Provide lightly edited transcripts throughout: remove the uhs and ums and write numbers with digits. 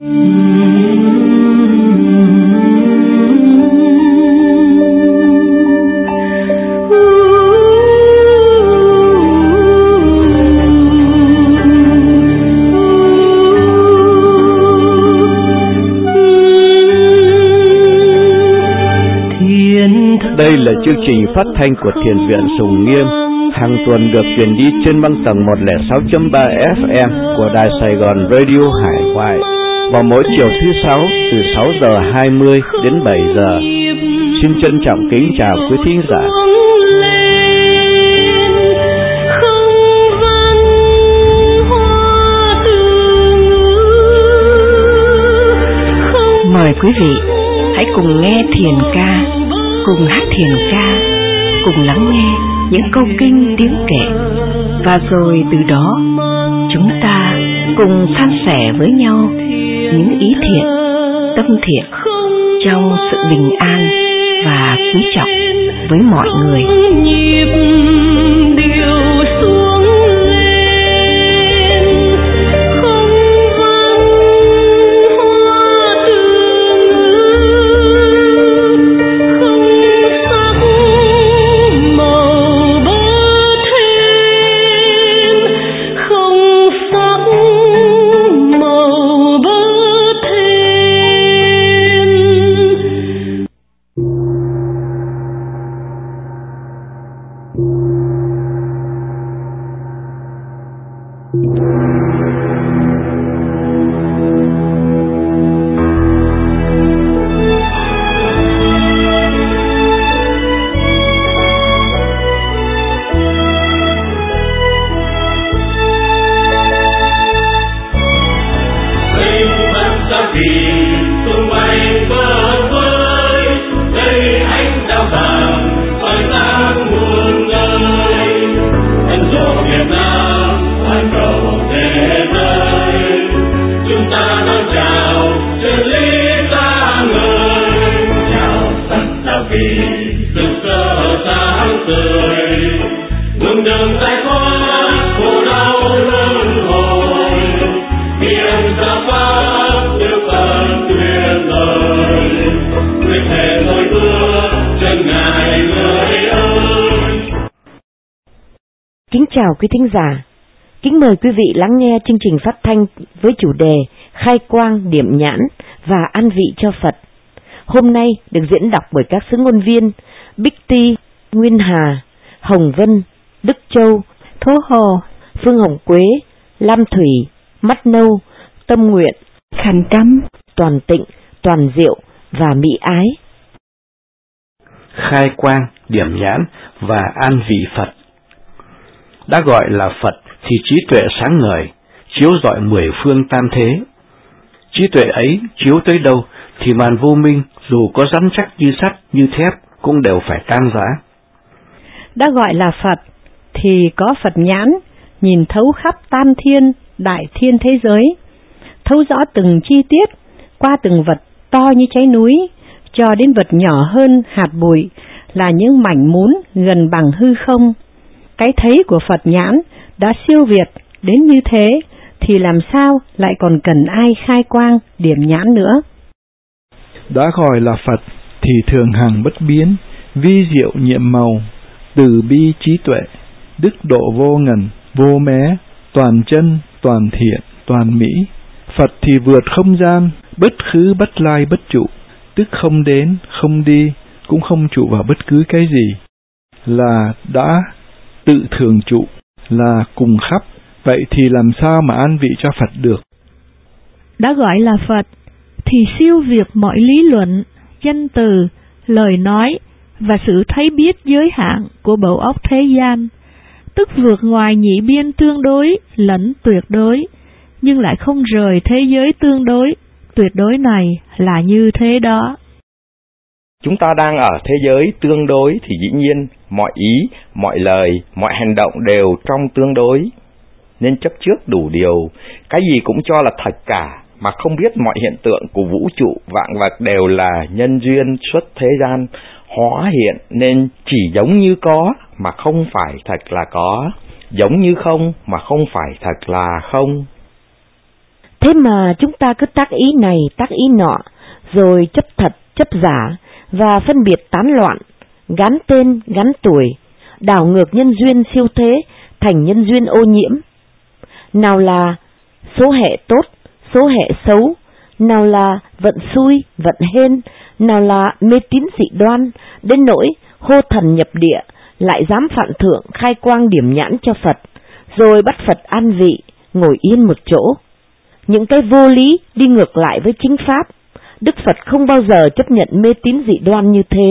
Đây là chương trình phát thanh của Thiền viện Sùng Nghiêm, hàng tuần được truyền đi trên băng tầng 106.3 FM của Đài Sài Gòn Radio Hải Ngoại vào mỗi chiều thứ Sáu từ 6 giờ 20 đến 7 giờ. Xin trân trọng kính chào quý thính giả. Mời quý vị hãy cùng nghe thiền ca, cùng hát thiền ca, cùng lắng nghe những câu kinh tiếng kệ, và rồi từ đó chúng ta cùng san sẻ với nhau những ý thiện, tâm thiện trong sự bình an và quý trọng với mọi người. Kính chào quý thính giả, kính mời quý vị lắng nghe chương trình phát thanh với chủ đề Khai quang điểm nhãn và an vị cho Phật. Hôm nay được diễn đọc bởi các xứ ngôn viên Bích Ti, Nguyên Hà, Hồng Vân, Đức Châu, Thố Hồ, Phương Hồng Quế, Lam Thủy, Mắt Nâu, Tâm Nguyện, Khánh Cắm, Toàn Tịnh, Toàn Diệu và Mỹ Ái. Khai quang điểm nhãn và an vị Phật. Đã gọi là Phật thì trí tuệ sáng ngời, chiếu rọi mười phương tam thế. Trí tuệ ấy chiếu tới đâu thì màn vô minh dù có rắn chắc như sắt như thép cũng đều phải tan rã. Đã gọi là Phật thì có Phật nhãn, nhìn thấu khắp tam thiên, đại thiên thế giới, thấu rõ từng chi tiết, qua từng vật to như trái núi, cho đến vật nhỏ hơn hạt bụi, là những mảnh mún gần bằng hư không. Cái thấy của Phật nhãn đã siêu việt đến như thế, thì làm sao lại còn cần ai khai quang điểm nhãn nữa. Đã gọi là Phật thì thường hằng bất biến, vi diệu nhiệm màu, từ bi trí tuệ, đức độ vô ngần, vô mé, toàn chân, toàn thiện, toàn mỹ. Phật thì vượt không gian, bất khứ bất lai bất trụ, tức không đến, không đi, cũng không trụ vào bất cứ cái gì, là đã tự thường trụ, là cùng khắp. Vậy thì làm sao mà an vị cho Phật được? Đã gọi là Phật thì siêu việt mọi lý luận, danh từ, lời nói và sự thấy biết giới hạn của bộ óc thế gian, tức vượt ngoài nhị biên tương đối lẫn tuyệt đối, nhưng lại không rời thế giới tương đối, tuyệt đối này là như thế đó. Chúng ta đang ở thế giới tương đối thì dĩ nhiên mọi ý, mọi lời, mọi hành động đều trong tương đối, nên chấp trước đủ điều, cái gì cũng cho là thật cả, mà không biết mọi hiện tượng của vũ trụ vạn vật đều là nhân duyên xuất thế gian hóa hiện, nên chỉ giống như có mà không phải thật là có, giống như không mà không phải thật là không. Thế mà chúng ta cứ tác ý này tác ý nọ, rồi chấp thật chấp giả và phân biệt tán loạn, gán tên gắn tuổi, đảo ngược nhân duyên siêu thế thành nhân duyên ô nhiễm. Nào là số hệ tốt, số hệ xấu, nào là vận xui, vận hên, nào là mê tín dị đoan, đến nỗi hô thần nhập địa, lại dám phạm thượng khai quang điểm nhãn cho Phật, rồi bắt Phật an vị, ngồi yên một chỗ. Những cái vô lý đi ngược lại với chính pháp, Đức Phật không bao giờ chấp nhận mê tín dị đoan như thế.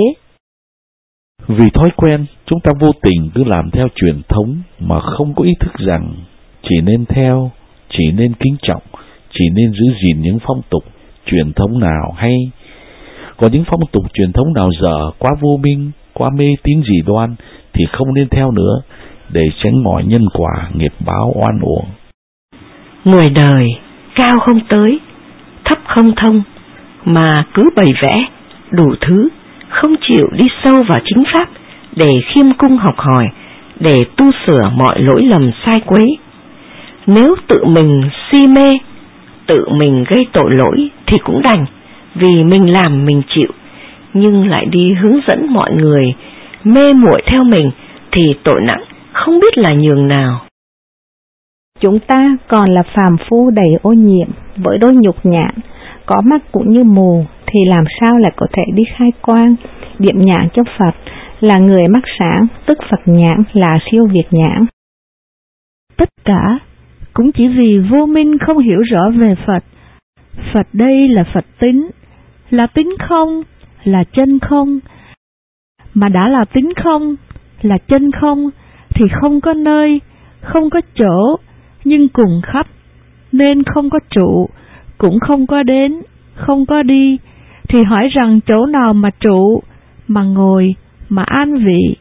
Vì thói quen, chúng ta vô tình cứ làm theo truyền thống mà không có ý thức rằng chỉ nên theo, chỉ nên kính trọng, chỉ nên giữ gìn những phong tục, truyền thống nào hay. Còn những phong tục truyền thống nào dở, quá vô minh, quá mê tín dị đoan thì không nên theo nữa, để tránh mọi nhân quả, nghiệp báo oan uổng. Người đời cao không tới, thấp không thông, mà cứ bày vẽ đủ thứ, không chịu đi sâu vào chính pháp để khiêm cung học hỏi, để tu sửa mọi lỗi lầm sai quấy. Nếu tự mình si mê, tự mình gây tội lỗi thì cũng đành, vì mình làm mình chịu, nhưng lại đi hướng dẫn mọi người mê muội theo mình thì tội nặng không biết là nhường nào. Chúng ta còn là phàm phu đầy ô nhiễm với đôi nhục nhãn, có mắt cũng như mù, thì làm sao lại có thể đi khai quang, điểm nhãn cho Phật, là người mắt sáng, tức Phật nhãn là siêu việt nhãn. Tất cả cũng chỉ vì vô minh không hiểu rõ về Phật. Phật đây là Phật tính, là tính không, là chân không. Mà đã là tính không, là chân không, thì không có nơi, không có chỗ, nhưng cùng khắp, nên không có trụ, cũng không có đến, không có đi, thì hỏi rằng chỗ nào mà trụ, mà ngồi, mà an vị.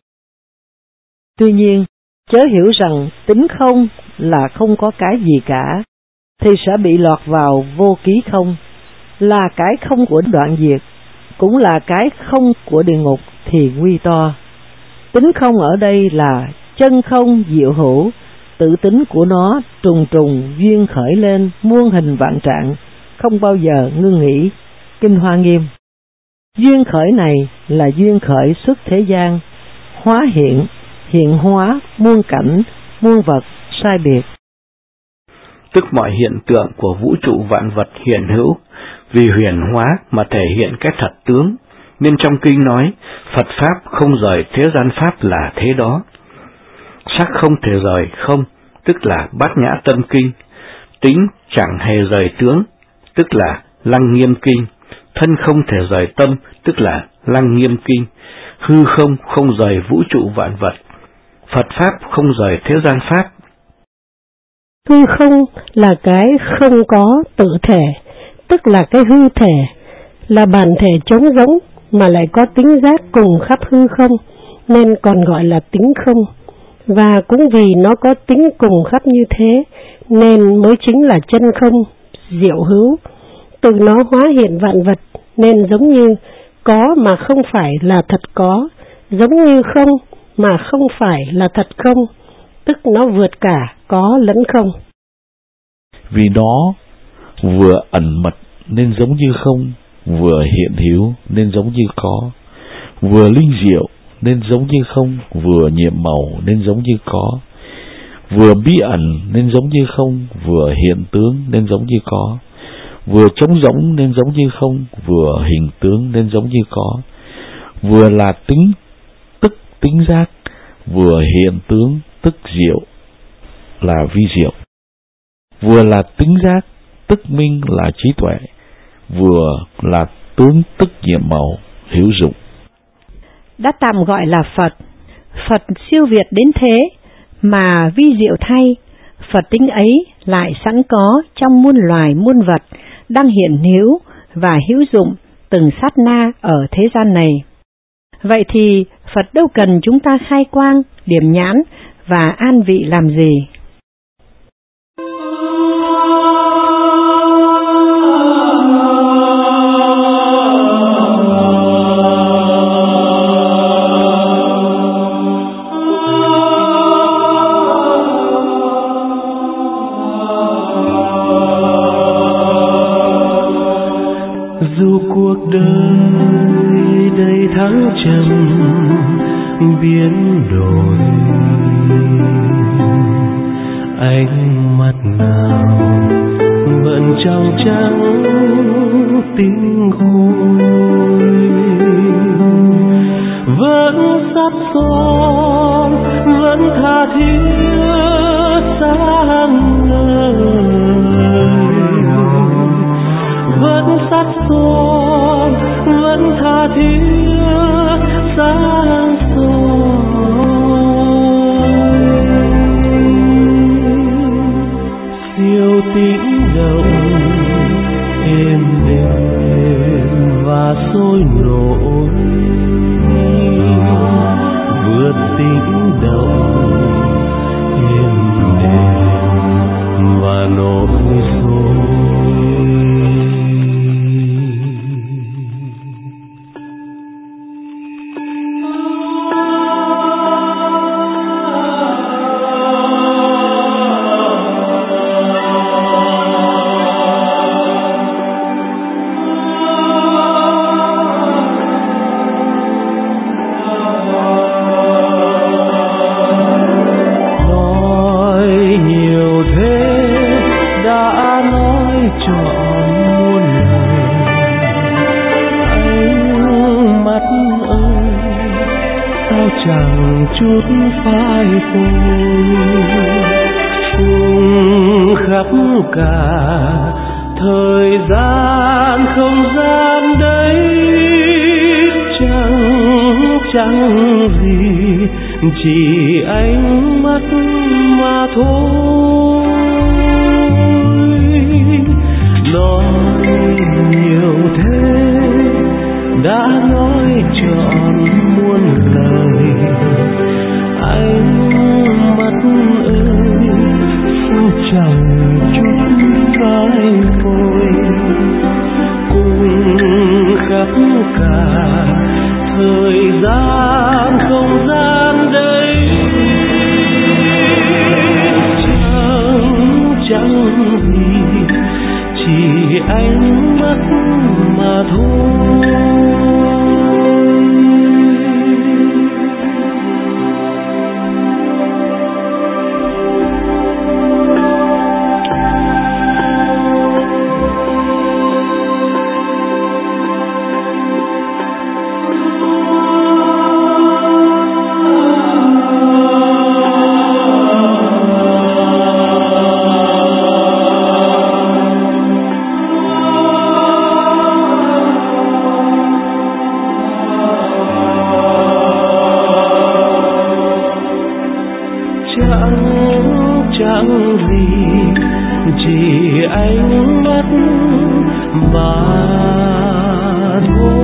Tuy nhiên, chớ hiểu rằng tính không là không có cái gì cả, thì sẽ bị lọt vào vô ký không, là cái không của đoạn diệt, cũng là cái không của địa ngục thì nguy to. Tính không ở đây là chân không diệu hữu, tự tính của nó trùng trùng duyên khởi lên muôn hình vạn trạng, không bao giờ ngưng nghỉ. Kinh Hoa Nghiêm. Duyên khởi này là duyên khởi xuất thế gian, hóa hiện, hiện hóa muôn cảnh, muôn vật sai biệt. Tức mọi hiện tượng của vũ trụ vạn vật hiện hữu, vì huyền hóa mà thể hiện cái thật tướng, nên trong kinh nói Phật Pháp không rời thế gian Pháp là thế đó. Sắc không thể rời không, tức là Bát Nhã Tâm Kinh. Tính chẳng hề rời tướng, tức là Lăng Nghiêm Kinh. Thân không thể rời tâm, tức là Lăng Nghiêm Kinh. Hư không không rời vũ trụ vạn vật. Phật Pháp không rời thế gian Pháp. Hư không là cái không có tự thể, tức là cái hư thể, là bản thể trống rỗng mà lại có tính giác cùng khắp hư không, nên còn gọi là tính không. Và cũng vì nó có tính cùng khắp như thế, nên mới chính là chân không, diệu hữu. Từ nó hóa hiện vạn vật, nên giống như có mà không phải là thật có, giống như không mà không phải là thật không, tức nó vượt cả có lẫn không. Vì nó vừa ẩn mật nên giống như không, vừa hiện hữu nên giống như có, vừa linh diệu nên giống như không, vừa nhiệm màu nên giống như có, vừa bí ẩn nên giống như không, vừa hiện tướng nên giống như có, vừa trống rỗng nên giống như không, vừa hình tướng nên giống như có, vừa là tính tức tính giác, vừa hiện tướng tức diệu là vi diệu, vừa là tính giác tức minh là trí tuệ, vừa là tướng tức nhiệm màu hữu dụng. Đã tạm gọi là Phật, Phật siêu việt đến thế mà vi diệu thay, Phật tính ấy lại sẵn có trong muôn loài muôn vật đang hiện hữu và hữu dụng từng sát na ở thế gian này. Vậy thì Phật đâu cần chúng ta khai quang, điểm nhãn và an vị làm gì? Dù cuộc đời đầy thăng trầm biến đổi, ánh mắt nào vẫn trong trắng tinh khôi, vẫn sắt son, vẫn tha thiết sáng ngời, vẫn sắt son, vẫn tha thiết sáng soi. Siêu tĩnh động êm đềm và sôi nổi, vượt tĩnh động êm đềm và nổi sôi. Chẳng chút phai phôi cùng khắp cả thời gian không gian đấy, chẳng gì chỉ ánh mắt mà thôi. Nói nhiều thế đã nói trọn muôn lời, ánh mắt ơi chẳng chút phai phôi cùng khắp cả thời gian không gian đây, chẳng gì chỉ ánh mắt mà thôi. Chẳng gì chỉ ánh mắt mà thôi.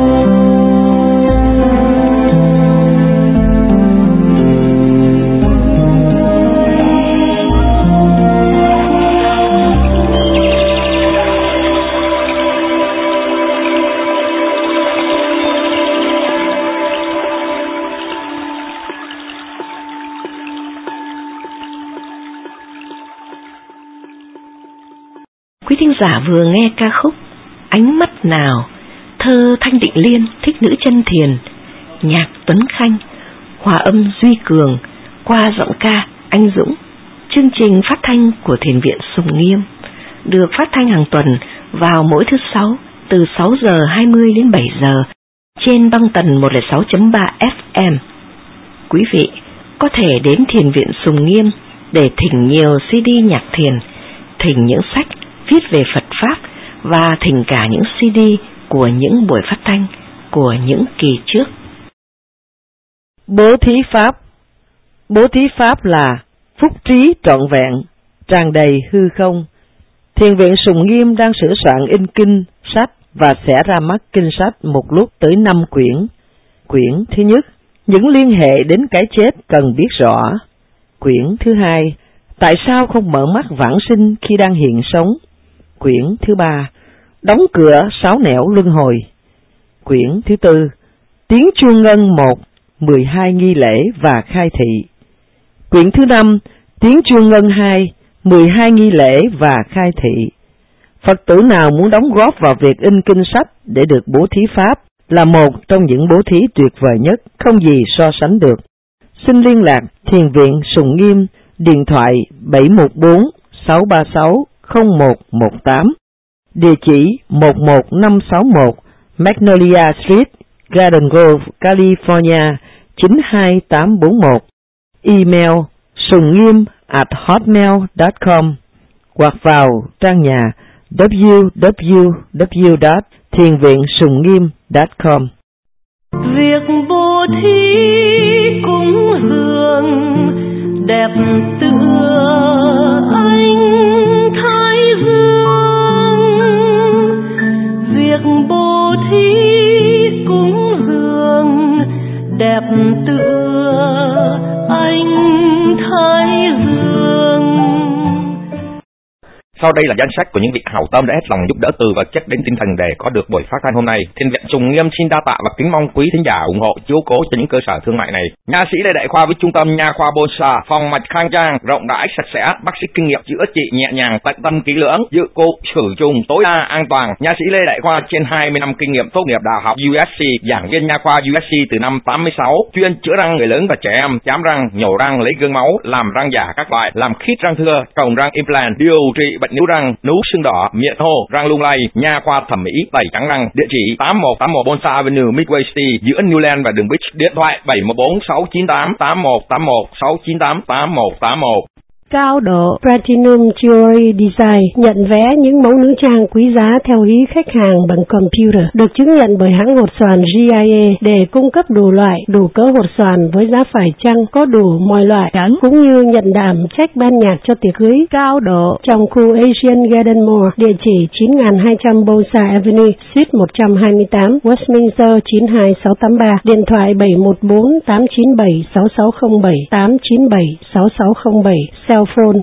Quý thính giả vừa nghe ca khúc Ánh mắt nào, thơ Thanh Định Liên, thích nữ chân thiền, nhạc Tuấn Khanh, hòa âm Duy Cường, qua giọng ca Anh Dũng. Chương trình phát thanh của Thiền viện Sùng Nghiêm được phát thanh hàng tuần vào mỗi thứ Sáu từ 6 giờ 20 đến 7 giờ trên băng tần 106.3 FM. Quý vị có thể đến Thiền viện Sùng Nghiêm để thỉnh nhiều CD nhạc thiền, thỉnh những sách viết về Phật Pháp và thỉnh cả những CD của những buổi phát thanh của những kỳ trước. Bố thí Pháp. Bố thí Pháp là phúc trí trọn vẹn, tràn đầy hư không. Thiền viện Sùng Nghiêm đang sửa soạn in kinh, sách và sẽ ra mắt kinh sách một lúc tới 5 quyển. Quyển thứ nhất, những liên hệ đến cái chết cần biết rõ. Quyển thứ hai, tại sao không mở mắt vãng sinh khi đang hiện sống. Quyển thứ ba, đóng cửa 6 nẻo luân hồi. Quyển thứ tư, tiếng chuông ngân 1, 12 nghi lễ và khai thị. Quyển thứ 5, tiếng chuông ngân 2, 12 nghi lễ và khai thị. Phật tử nào muốn đóng góp vào việc in kinh sách để được bố thí pháp là một trong những bố thí tuyệt vời nhất, không gì so sánh được. Xin liên lạc Thiền viện Sùng Nghiêm, điện thoại 714-636-0118, địa chỉ 11561 Magnolia Street, Garden Grove, California 92841, email sungniem@hotmail.com, hoặc vào trang nhà www.thienviensungngiem.com. Việc bố thí cúng dường đẹp tựa ánh thái dương. Việc bố thí cúng dường đẹp tựa ánh thái dương. Sau đây là danh sách của những vị hảo tâm đã hết lòng giúp đỡ từ vật chất đến tinh thần để có được buổi phát thanh hôm nay. Thiền viện Sùng Nghiêm xin đa tạ và kính mong quý thính giả ủng hộ chiếu cố cho những cơ sở thương mại này. Nha sĩ Lê Đại Khoa với trung tâm nha khoa Bonsa, phòng mạch khang trang, rộng rãi sạch sẽ, bác sĩ kinh nghiệm chữa trị nhẹ nhàng, tận tâm kỹ lưỡng, dự cụ khử trùng tối đa an toàn. Nha sĩ Lê Đại Khoa trên 20 năm kinh nghiệm, tốt nghiệp đại học USC, giảng viên nha khoa USC từ năm 86, chuyên chữa răng người lớn và trẻ em, chám răng, nhổ răng, lấy gương máu, làm răng giả các loại, làm khít răng thưa, trồng răng implant, điều trị bệnh níu răng, nú sưng đỏ, miệng thô, răng lung lay, nha khoa thẩm mỹ, tẩy trắng răng. Địa chỉ 8181 Bonsa Avenue, Midway City, giữa Newland và đường Beach. Điện thoại 714-698-8181, cao độ Platinum Jewelry Design nhận vẽ những mẫu nữ trang quý giá theo ý khách hàng bằng computer, được chứng nhận bởi hãng hột xoàn GIA để cung cấp đủ loại, đủ cỡ hột xoàn với giá phải chăng, có đủ mọi loại, cũng như nhận đảm trách ban nhạc cho tiệc cưới cao độ trong khu Asian Garden Mall, địa chỉ 9200 Bonsa Avenue, Suite 128, Westminster 92683, điện thoại 714-897-6607, 897-6607, cell phone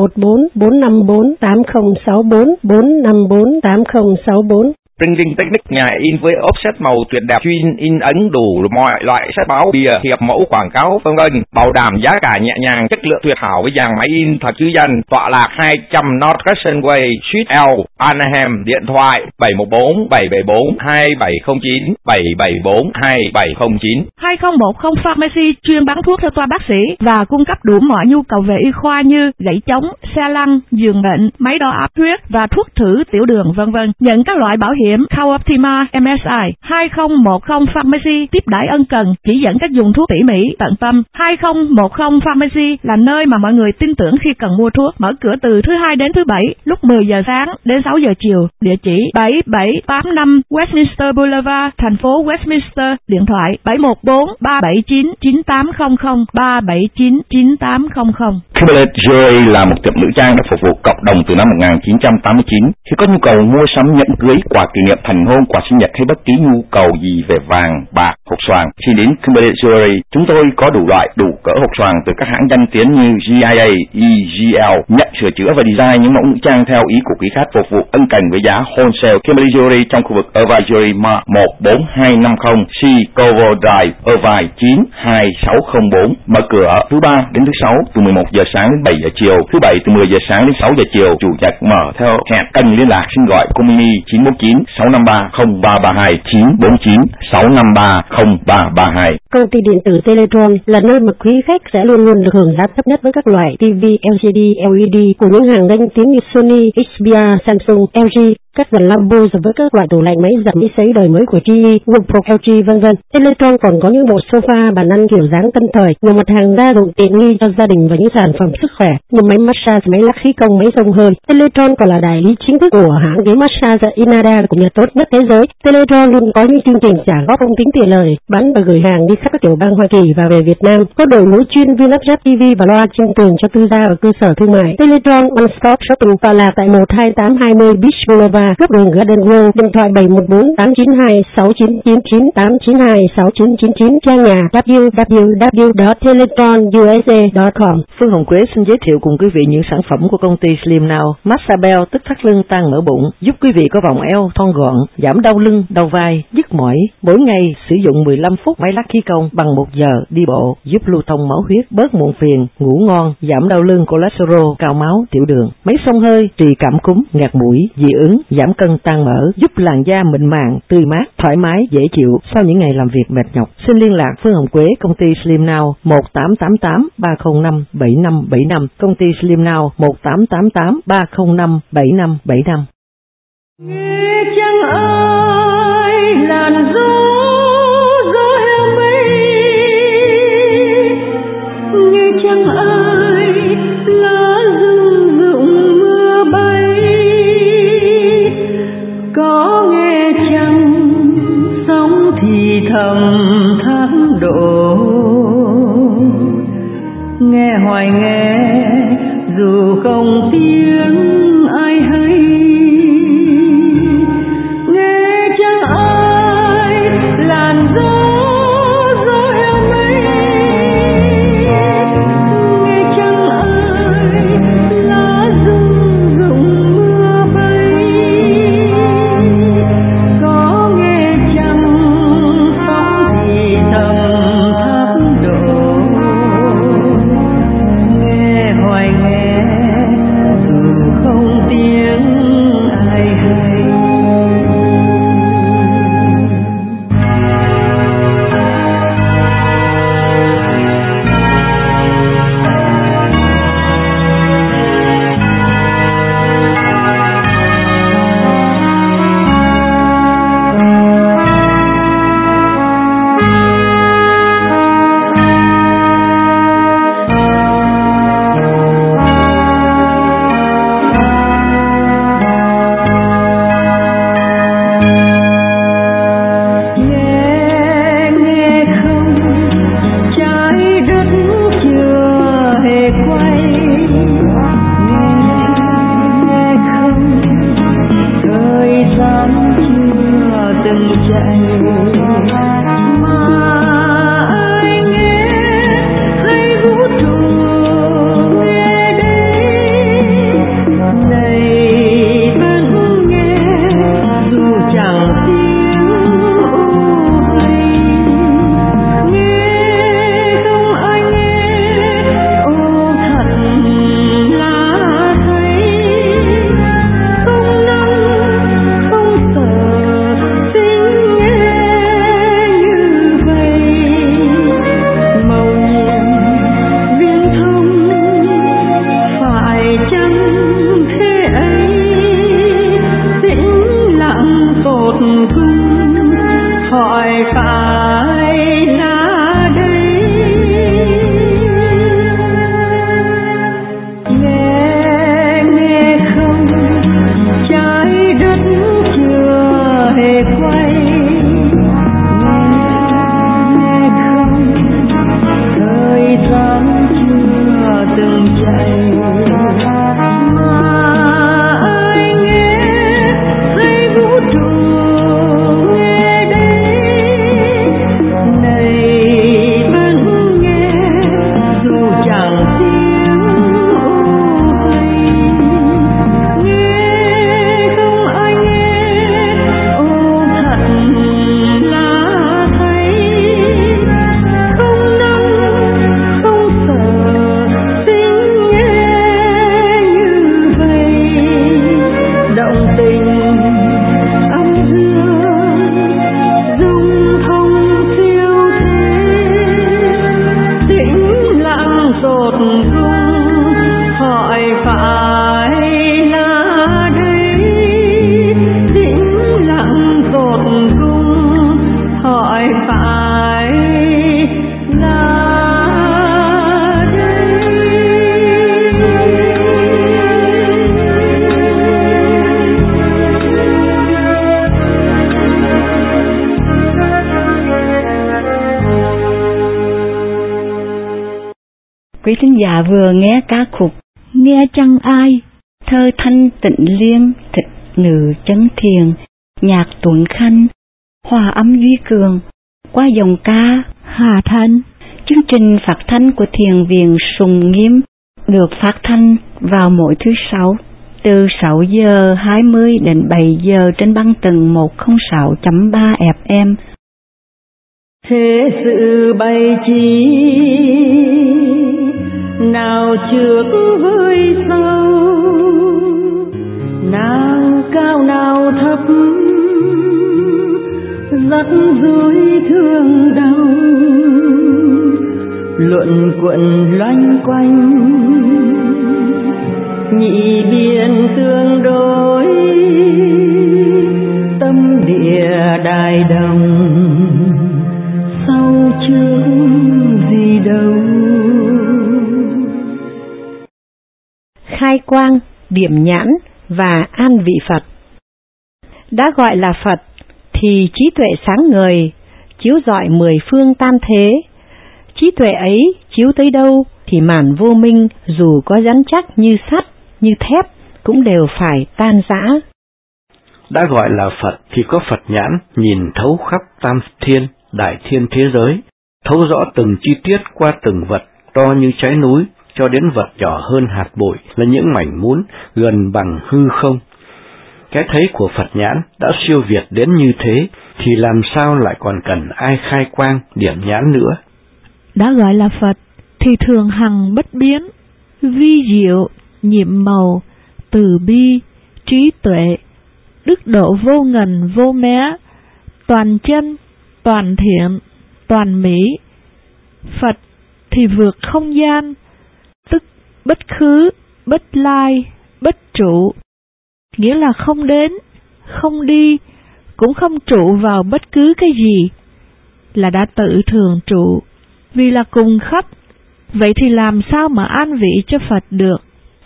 714-454-8064, 454-8064. Printing Technique, nhà in với offset màu tuyệt đẹp, chuyên in ấn đủ mọi loại sách báo, bìa, thiệp mẫu, quảng cáo, vân vân, bảo đảm giá cả nhẹ nhàng, chất lượng tuyệt hảo với dàn máy in thật chữ danh. Tọa lạc 200 North Crescent Way, Suite L, Anaheim. Điện thoại 714-774-2709, 774-2709. 2010 Pharmacy chuyên bán thuốc theo toa bác sĩ và cung cấp đủ mọi nhu cầu về y khoa như gãy chống, xe lăn, giường bệnh, máy đo áp huyết và thuốc thử tiểu đường, vân vân. Nhận các loại bảo hiểm Optima, MSI. 2010 Pharmacy tiếp đãi ân cần, chỉ dẫn cách dùng thuốc tỉ mỉ, tận tâm. 2010 Pharmacy là nơi mà mọi người tin tưởng khi cần mua thuốc. Mở cửa từ thứ Hai đến thứ Bảy, lúc 10 giờ sáng đến 6 giờ chiều. Địa chỉ 7785 Westminster Boulevard, thành phố Westminster. Điện thoại 714-379-9800, 379-9800. Kimberly Jewelry là một tiệm nữ trang đã phục vụ cộng đồng từ năm 1989. Khi có nhu cầu mua sắm nhẫn cưới, quà kỷ niệm, thành hôn, quà sinh nhật hay bất kỳ nhu cầu gì về vàng, bạc, hột xoàn, khi đến Kimberly Jewelry, chúng tôi có đủ loại, đủ cỡ hột xoàn từ các hãng danh tiếng như GIA, EGL, nhận sửa chữa và design những mẫu nữ trang theo ý của quý khách, phục vụ ân cần với giá wholesale. Kimberly Jewelry trong khu vực Irvine Jewelry Mart 14250 C Covo Drive, Irvine 92604. Mở cửa thứ Ba đến thứ Sáu từ 11 giờ sáng đến 7 giờ chiều, thứ Bảy từ 10 giờ sáng đến 6 giờ chiều, Chủ nhật mở theo hẹn. Cần liên lạc xin gọi cô Mini 949-653-0332, 949-653-0332. Công ty điện tử Teletron là nơi mà quý khách sẽ luôn luôn được hưởng giá thấp nhất với các loại TV LCD, LED của những hàng danh tiếng như Sony, HDR, Samsung, LG, các dàn lambo rồi với các loại tủ lạnh, máy giặt, máy sấy đời mới của GE, Wipro, LG, vân vân. Teletron còn có những bộ sofa, bàn ăn kiểu dáng tân thời, nhiều mặt hàng đa dụng tiện nghi cho gia đình và những sản phẩm sức khỏe như máy massage, máy lắc khí công, máy xông hơi. Teletron còn là đại lý chính thức của hãng ghế massage Inada của nhà tốt nhất thế giới. Teletron luôn có những chương trình trả góp không tính tiền lời, bán và gửi hàng đi khắp các tiểu bang Hoa Kỳ và về Việt Nam. Có đội ngũ chuyên viên lắp ráp TV và loa trên tường cho tư gia và cơ sở thương mại. Teletron One Stop Shopping tọa lạc tại 12820 Beach Boulevard, Gordon Garden Road, điện thoại 714-892-6999, 892-6999, trang nhà www.telethonusa.com. Phương Hồng Quế xin giới thiệu cùng quý vị những sản phẩm của công ty Slim Now. Massage Bell tức thắt lưng tan mỡ bụng, giúp quý vị có vòng eo thon gọn, giảm đau lưng, đau vai, nhức mỏi. Mỗi ngày sử dụng 15 phút máy lắc khí công bằng 1 giờ đi bộ, giúp lưu thông máu huyết, bớt muộn phiền, ngủ ngon, giảm đau lưng, cholesterol, cao máu, tiểu đường. Máy xông hơi trị cảm cúm, ngạt mũi, dị ứng, giảm cân tan mỡ, giúp làn da mịn màng, tươi mát, thoải mái, dễ chịu sau những ngày làm việc mệt nhọc. Xin liên lạc Phương Hồng Quế, công ty Slim Now 1888-305-7575, công ty Slim Now 1888-305-7575. Nghe chăng ai làn gió heo mây, nghe chăng ai lá rụng rụng mưa bay, có nghe chăng sóng thì thầm thác đổ, nghe hoài nghe dù không tiếng ai hay, nghe chẳng ai làn gió heo mây, nghe chẳng ai lá rụng rụng mưa bay, có nghe chẳng sóng thì thầm thác đổ, nghe hoài nghe dù không tiếng ai hay. Quý thính giả vừa nghe ca khúc Nghe chăng ai, thơ Thanh Tịnh Liên nữ chấn thiền, nhạc Tuấn Khanh, hòa âm Duy Cường, qua dòng ca Hà Thanh. Chương trình phát thanh của Thiền viện Sùng Nghiêm được phát thanh vào mỗi thứ Sáu từ 6 giờ 20 đến 7 giờ trên băng tần 106.3 FM. Thế sự bày trí nào trước với sau, nào cao nào thấp, dắt dưới thương đau, luận quẩn loanh quanh, nhị biên tương đối, tâm địa đại đồng, sau trước gì đâu. Khai quang, điểm nhãn và an vị Phật. Đã gọi là Phật thì trí tuệ sáng ngời, chiếu rọi mười phương tam thế. Trí tuệ ấy chiếu tới đâu thì màn vô minh dù có rắn chắc như sắt, như thép cũng đều phải tan rã. Đã gọi là Phật thì có Phật nhãn nhìn thấu khắp tam thiên, đại thiên thế giới, thấu rõ từng chi tiết qua từng vật to như trái núi cho đến vật nhỏ hơn hạt bụi là những mảnh mún gần bằng hư không. Cái thấy của Phật nhãn đã siêu việt đến như thế thì làm sao lại còn cần ai khai quang điểm nhãn nữa. Đã gọi là Phật thì thường hằng bất biến, vi diệu, nhiệm màu, từ bi, trí tuệ, đức độ vô ngần vô mé, toàn chân, toàn thiện, toàn mỹ. Phật thì vượt không gian, tức bất khứ, bất lai, bất trụ, nghĩa là không đến, không đi, cũng không trụ vào bất cứ cái gì, là đã tự thường trụ, vì là cùng khắp. Vậy thì làm sao mà an vị cho Phật được?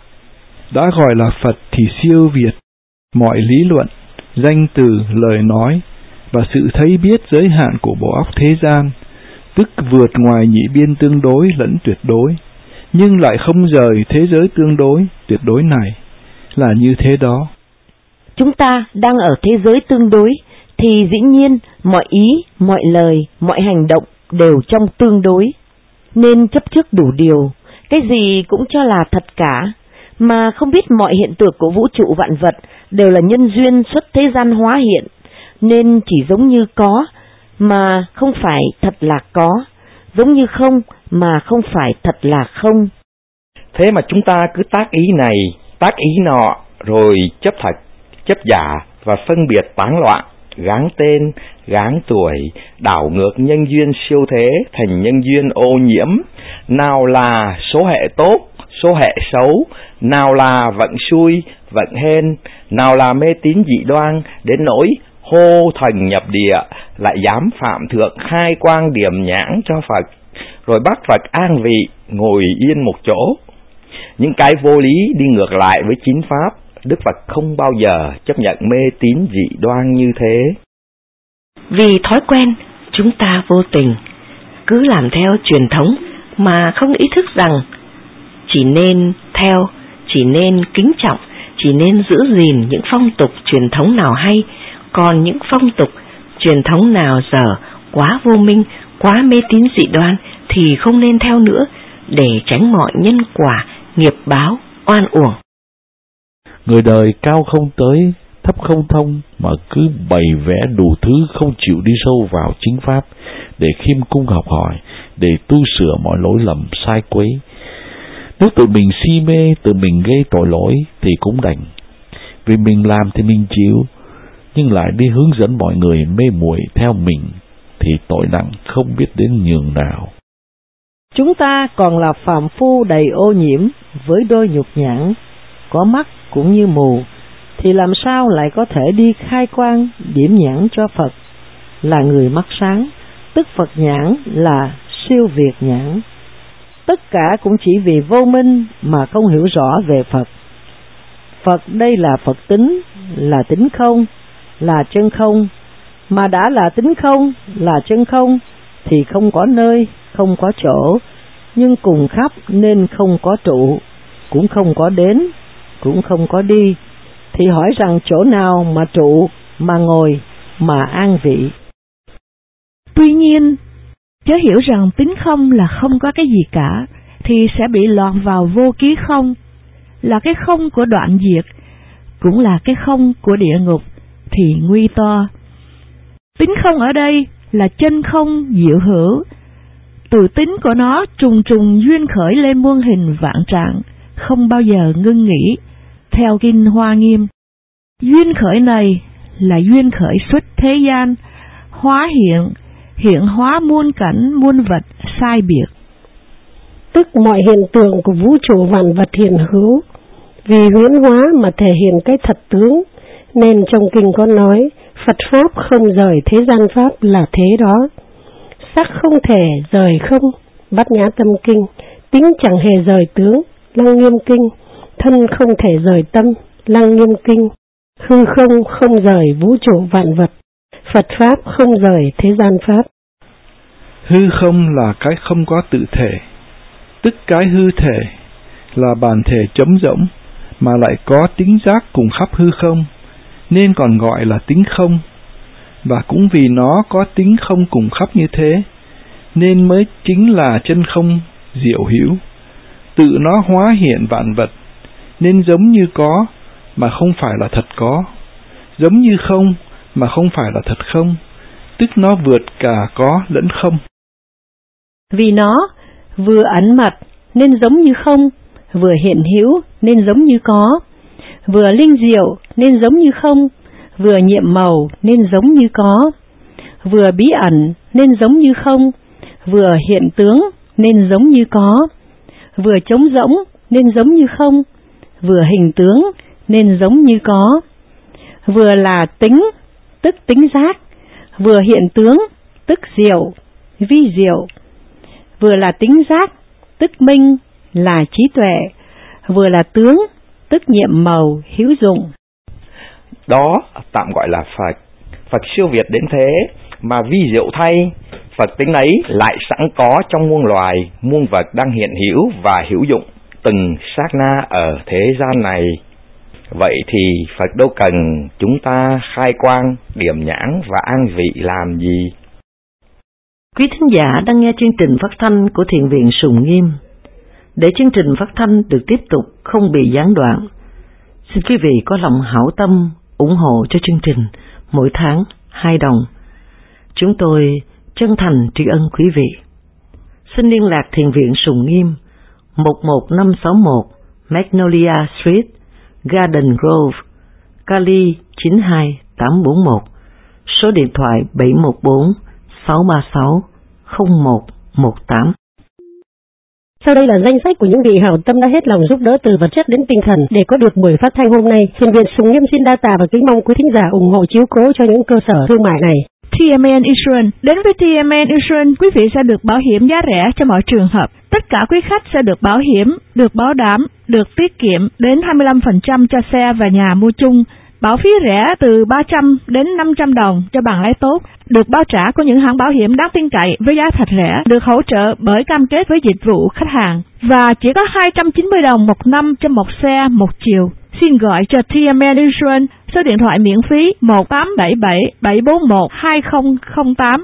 Đã gọi là Phật thì siêu việt mọi lý luận, danh từ, lời nói và sự thấy biết giới hạn của bộ óc thế gian, tức vượt ngoài nhị biên tương đối lẫn tuyệt đối, nhưng lại không rời thế giới tương đối, tuyệt đối này, là như thế đó. Chúng ta đang ở thế giới tương đối, thì dĩ nhiên mọi ý, mọi lời, mọi hành động đều trong tương đối, nên chấp trước đủ điều, cái gì cũng cho là thật cả, mà không biết mọi hiện tượng của vũ trụ vạn vật đều là nhân duyên xuất thế gian hóa hiện, nên chỉ giống như có, mà không phải thật là có, giống như không, mà không phải thật là không. Thế mà chúng ta cứ tác ý này, tác ý nọ, rồi chấp thật, chấp giả và phân biệt tán loạn, gáng tên, gáng tuổi, đảo ngược nhân duyên siêu thế thành nhân duyên ô nhiễm, nào là số hệ tốt, số hệ xấu, nào là vận xui, vận hên, nào là mê tín dị đoan, đến nỗi hô thần nhập địa, lại dám phạm thượng khai quang điểm nhãn cho Phật, rồi bắt Phật an vị, ngồi yên một chỗ. Những cái vô lý đi ngược lại với chính pháp, Đức Phật không bao giờ chấp nhận mê tín dị đoan như thế. Vì thói quen, chúng ta vô tình cứ làm theo truyền thống mà không ý thức rằng chỉ nên theo, chỉ nên kính trọng, chỉ nên giữ gìn những phong tục truyền thống nào hay, còn những phong tục truyền thống nào dở, quá vô minh, quá mê tín dị đoan thì không nên theo nữa, để tránh mọi nhân quả, nghiệp báo, oan uổng. Người đời cao không tới, thấp không thông, mà cứ bày vẽ đủ thứ không chịu đi sâu vào chính pháp, để khiêm cung học hỏi, để tu sửa mọi lỗi lầm sai quấy. Nếu tự mình si mê, tự mình gây tội lỗi thì cũng đành, vì mình làm thì mình chịu, nhưng lại đi hướng dẫn mọi người mê muội theo mình thì tội nặng không biết đến nhường nào. Chúng ta còn là phàm phu đầy ô nhiễm với đôi nhục nhãn, có mắt cũng như mù, thì làm sao lại có thể đi khai quang điểm nhãn cho Phật, là người mắt sáng, tức Phật nhãn là siêu việt nhãn. Tất cả cũng chỉ vì vô minh mà không hiểu rõ về Phật. Phật đây là Phật tính, là tính không, là chân không, mà đã là tính không, là chân không, thì không có nơi, không có chỗ, nhưng cùng khắp nên không có trụ, cũng không có đến, cũng không có đi, thì hỏi rằng chỗ nào mà trụ, mà ngồi, mà an vị. Tuy nhiên, chớ hiểu rằng tính không là không có cái gì cả, thì sẽ bị lọt vào vô ký không, là cái không của đoạn diệt, cũng là cái không của địa ngục, thì nguy to. Tính không ở đây là chân không diệu hữu, từ tính của nó trùng trùng duyên khởi lên muôn hình vạn trạng, không bao giờ ngưng nghỉ. Theo kinh Hoa Nghiêm, duyên khởi này là duyên khởi xuất thế gian, hóa hiện hóa muôn cảnh muôn vật sai biệt. Tức mọi hiện tượng của vũ trụ vạn vật hiện hữu, vì huyễn hóa mà thể hiện cái thật tướng, nên trong kinh có nói, Phật Pháp không rời thế gian Pháp là thế đó. Sắc không thể rời không, Bát Nhã Tâm Kinh, tính chẳng hề rời tướng, Lăng Nghiêm Kinh, thân không thể rời tâm, Lăng Nghiêm Kinh, hư không không rời vũ trụ vạn vật, Phật Pháp không rời thế gian Pháp. Hư không là cái không có tự thể, tức cái hư thể là bản thể trống rỗng, mà lại có tính giác cùng khắp hư không, nên còn gọi là tính không. Và cũng vì nó có tính không cùng khắp như thế, nên mới chính là chân không diệu hữu. Tự nó hóa hiện vạn vật, nên giống như có, mà không phải là thật có, giống như không, mà không phải là thật không, tức nó vượt cả có lẫn không. Vì nó vừa ẩn mặt nên giống như không, vừa hiện hữu nên giống như có, vừa linh diệu nên giống như không, vừa nhiệm màu nên giống như có, vừa bí ẩn nên giống như không, vừa hiện tướng nên giống như có, vừa trống rỗng nên giống như không, vừa hình tướng nên giống như có, vừa là tính, tức tính giác, vừa hiện tướng, tức diệu, vi diệu, vừa là tính giác, tức minh, là trí tuệ, vừa là tướng, tức nhiệm màu, hữu dụng. Đó tạm gọi là Phật. Phật siêu việt đến thế, mà vi diệu thay, Phật tính ấy lại sẵn có trong muôn loài, muôn vật đang hiện hữu và hữu dụng từng sát na ở thế gian này. Vậy thì Phật đâu cần chúng ta khai quang, điểm nhãn và an vị làm gì? Quý thính giả đang nghe chương trình phát thanh của Thiền viện Sùng Nghiêm. Để chương trình phát thanh được tiếp tục không bị gián đoạn, xin quý vị có lòng hảo tâm ủng hộ cho chương trình mỗi tháng 2 đồng. Chúng tôi chân thành tri ân quý vị. Xin liên lạc Thiền viện Sùng Nghiêm 11561 Magnolia Street, Garden Grove, Cali 92841, số điện thoại 714 636 0118. Sau đây là danh sách của những vị hảo tâm đã hết lòng giúp đỡ từ vật chất đến tinh thần để có được buổi phát thanh hôm nay. Thiền viện Sùng Nghiêm xin đa tạ và kính mong quý thính giả ủng hộ chiếu cố cho những cơ sở thương mại này. TMN Insurance. Đến với TMN Insurance, quý vị sẽ được bảo hiểm giá rẻ cho mọi trường hợp. Tất cả quý khách sẽ được bảo hiểm, được bảo đảm, được tiết kiệm đến 25% cho xe và nhà mua chung. Bảo phí rẻ từ 300 đến 500 đồng cho bằng lái tốt, được bao trả của những hãng bảo hiểm đáng tin cậy với giá thật rẻ, được hỗ trợ bởi cam kết với dịch vụ khách hàng, và chỉ có 290 đồng một năm cho một xe một chiều. Xin gọi cho TMN Insurance, số điện thoại miễn phí 1877-741-2008,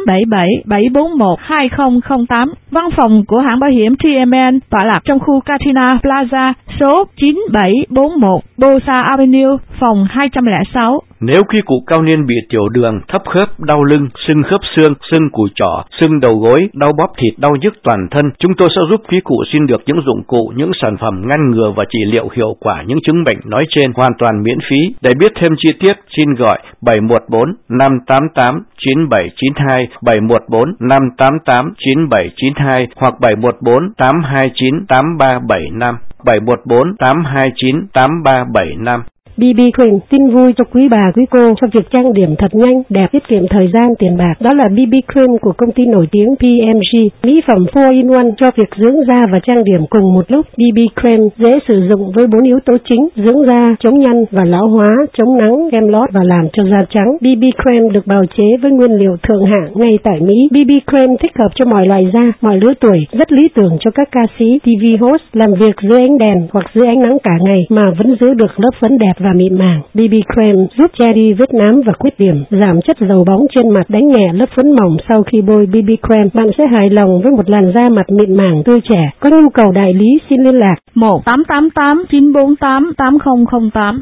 877-741-2008. Văn phòng của hãng bảo hiểm TMN tọa lạc trong khu Katina Plaza, số 9741 Bosa Avenue, phòng 206. Nếu quý cụ cao niên bị tiểu đường, thấp khớp, đau lưng, sưng khớp xương, sưng cùi chỏ, sưng đầu gối, đau bóp thịt, đau nhức toàn thân, chúng tôi sẽ giúp quý cụ xin được những dụng cụ, những sản phẩm ngăn ngừa và trị liệu hiệu quả những chứng bệnh nói trên hoàn toàn miễn phí. Để biết thêm chi tiết, xin gọi 714-588-9792, 714-588-9792 hoặc 714-829-8375, 714-829-8375. BB Cream tin vui cho quý bà quý cô cho việc trang điểm thật nhanh, đẹp, tiết kiệm thời gian, tiền bạc. Đó là BB Cream của công ty nổi tiếng PMG, mỹ phẩm 4-in-1 cho việc dưỡng da và trang điểm cùng một lúc. BB Cream dễ sử dụng với 4 yếu tố chính: dưỡng da, chống nhăn và lão hóa, chống nắng, kem lót và làm cho da trắng. BB Cream được bào chế với nguyên liệu thượng hạng ngay tại Mỹ. BB Cream thích hợp cho mọi loại da, mọi lứa tuổi, rất lý tưởng cho các ca sĩ, TV host làm việc dưới ánh đèn hoặc dưới ánh nắng cả ngày mà vẫn giữ được lớp phấn đẹp và mịn màng. BB Cream giúp che đi vết nám và khuyết điểm, giảm chất dầu bóng trên mặt, đánh nhẹ lớp phấn mỏng sau khi bôi BB Cream. Bạn sẽ hài lòng với một làn da mặt mịn màng tươi trẻ. Có nhu cầu đại lý xin liên lạc 1-888-948-8008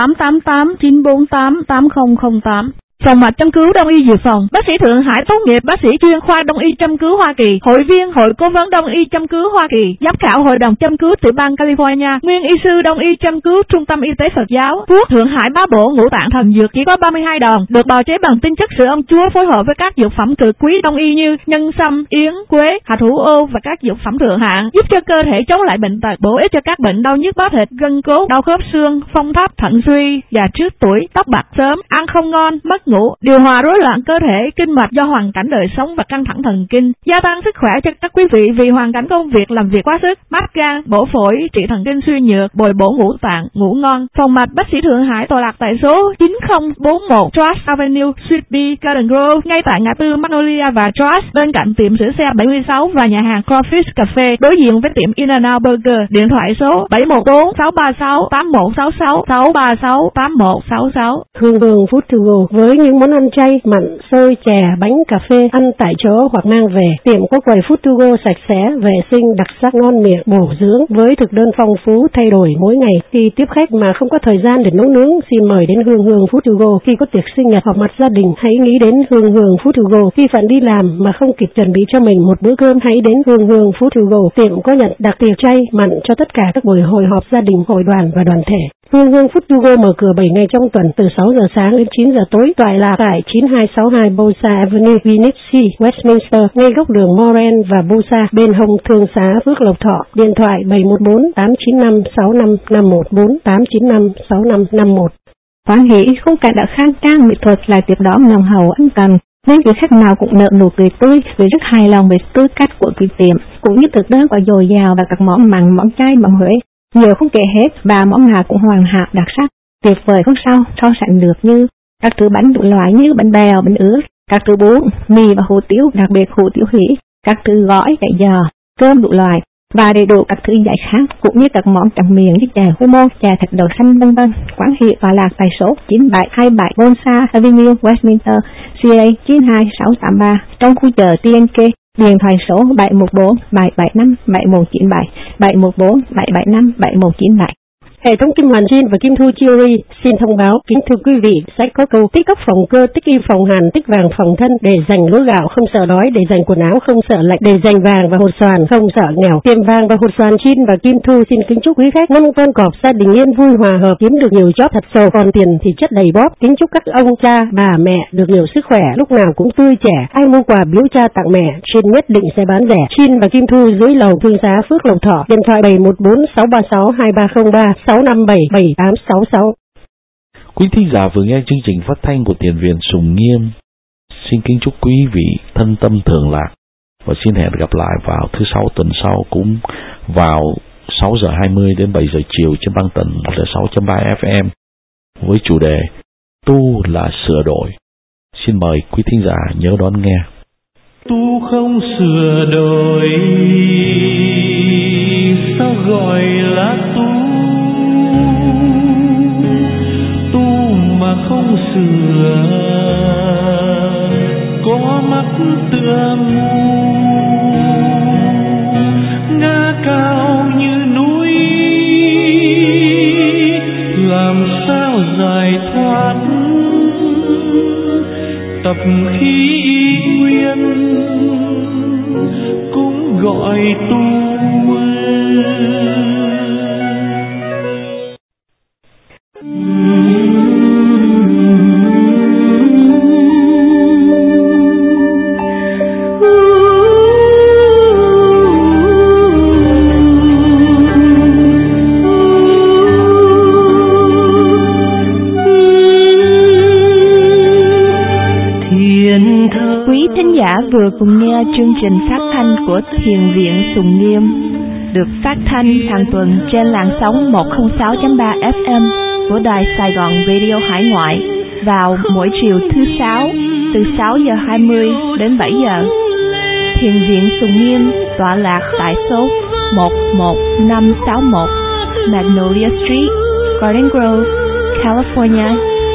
1-888-948-8008. Phòng mạch châm cứu Đông y Dự Phòng, bác sĩ Thượng Hải tốt nghiệp bác sĩ chuyên khoa Đông y châm cứu Hoa Kỳ, hội viên Hội Cố vấn Đông y châm cứu Hoa Kỳ, giám khảo Hội đồng châm cứu tiểu bang California, nguyên y sư Đông y châm cứu Trung tâm Y tế Phật giáo. Thuốc Thượng Hải Bá Bổ Ngũ Tạng Thần Dược chỉ có 32 đồng, được bào chế bằng tinh chất sữa ong chúa phối hợp với các dược phẩm cực quý Đông y như nhân sâm, yến, quế, hạt hữu ô và các dược phẩm thượng hạng, giúp cho cơ thể chống lại bệnh tật, bổ ích cho các bệnh đau nhức bó thịt, gân cốt, đau khớp xương, phong thấp, thận suy, già trước tuổi, tóc bạc sớm, ăn không ngon, mất ngủ, điều hòa rối loạn cơ thể, kinh mạch do hoàn cảnh đời sống và căng thẳng thần kinh, gia tăng sức khỏe cho các quý vị vì hoàn cảnh công việc làm việc quá sức, mát gan, bổ phổi, trị thần kinh suy nhược, bồi bổ ngũ tạng, ngủ ngon. Phòng mạch bác sĩ Thượng Hải tọa lạc tại số 9041 Trust Avenue, Suite B, Garden Grove, ngay tại ngã tư Magnolia và Trust, bên cạnh tiệm sửa xe 76 và nhà hàng Crawfish Cafe, đối diện với tiệm In-N-Out Burger. Điện thoại số 714-636-8166 636-8166. Hương Food to Go với những món ăn chay, mặn, xôi, chè, bánh, cà phê, ăn tại chỗ hoặc mang về. Tiệm có quầy Food to Go sạch sẽ, vệ sinh, đặc sắc ngon miệng, bổ dưỡng với thực đơn phong phú thay đổi mỗi ngày. Khi tiếp khách mà không có thời gian để nấu nướng, xin mời đến Hương Food to Go. Khi có tiệc sinh nhật hoặc mặt gia đình, hãy nghĩ đến Hương Food to Go. Khi phận đi làm mà không kịp chuẩn bị cho mình một bữa cơm, hãy đến Hương Food to Go. Tiệm có nhận đặc tiệc chay, mặn cho tất cả các buổi hội họp gia đình, hội đoàn và đoàn thể. Hương Food to Go mở cửa 7 ngày trong tuần từ 6 giờ sáng đến 9 giờ tối, tọa lạc tại 9262 Bosa Avenue, Phoenix City, Westminster, ngay góc đường Moran và Bosa, bên hông Thương Xá, Phước Lộc Thọ. Điện thoại 714-895-6551 4-895-6551. Hoan hỷ khung cảnh đã khang trang mỹ thuật lại tiếp đón nồng hậu ân cần, nên vị khách nào cũng nở nụ cười tươi vì rất hài lòng về tư cách của quý tiệm, cũng như thực đơn quả dồi dào và các món mặn, món chay, món Huế. Nhiều không kể hết và món nào cũng hoàn hảo đặc sắc, tuyệt vời không sao so sánh được, như các thứ bánh đủ loại như bánh bèo, bánh ướt, các thứ bún, mì và hủ tiếu, đặc biệt hủ tiếu hỉ, các thứ gói, cải giò, cơm đủ loại và đầy đủ các thứ giải khát, cũng như các món tráng miệng như chè khô môn, chè thịt đậu xanh vân vân. Quán hiệu tọa lạc tại số 9727 Bonsa Avenue, Westminster, CA 92683 trong khu chợ TNK. Điện thoại số 714-775-7197 714-775-7197. Hệ thống Kim Hoàn Jean và Kim Thu Jewelry xin thông báo, kính thưa quý vị, sẽ có câu tích cốc phòng cơ, tích y phòng hàn, tích vàng phòng thân, để dành lúa gạo không sợ đói, để dành quần áo không sợ lạnh, để dành vàng và hột xoàn không sợ nghèo. Tiệm vàng và hột xoàn Jean và Kim Thu xin kính chúc quý khách năm con cọp gia đình yên vui hòa hợp, kiếm được nhiều job thật sầu, còn tiền thì chất đầy bóp. Kính chúc các ông cha, bà mẹ được nhiều sức khỏe, lúc nào cũng tươi trẻ. Ai mua quà biếu cha tặng mẹ, Jean nhất định sẽ bán rẻ. Jean và Kim Thu dưới lầu Thương Xá, Phước Lộc Thọ. Điện thoại 714-636-2303 657-7866. Quý thính giả vừa nghe chương trình phát thanh của Thiền viện Sùng Nghiêm. Xin kính chúc quý vị thân tâm thường lạc và xin hẹn gặp lại vào thứ Sáu tuần sau, cũng vào 6 giờ 20 đến 7 giờ chiều trên băng tần 106.3 FM với chủ đề Tu là sửa đổi. Xin mời quý thính giả nhớ đón nghe. Tu không sửa đổi, sao gọi là tu? Mà không sửa, có mắt tựa mù, ngã cao như núi, làm sao giải thoát? Tập khí nguyên cũng gọi tu. Vừa cùng nghe chương trình phát thanh của Thiền viện Sùng Nghiêm được phát thanh hàng tuần trên làn sóng 106.3 FM của Đài Sài Gòn Radio Hải Ngoại vào mỗi chiều thứ Sáu từ 6 giờ 20 đến 7 giờ. Thiền viện Sùng Nghiêm tọa lạc tại số 11561 Magnolia Street, Garden Grove, California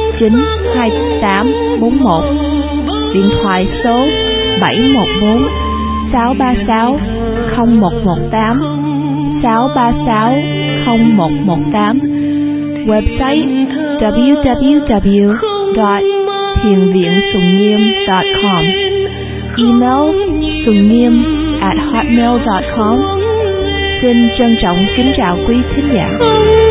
92841. Điện thoại số 714 636 0118 636 0118. Website www.thienviệngsungnghiêm.com. Email sungnghiêm@hotmail.com. Xin trân trọng kính chào quý thính giả.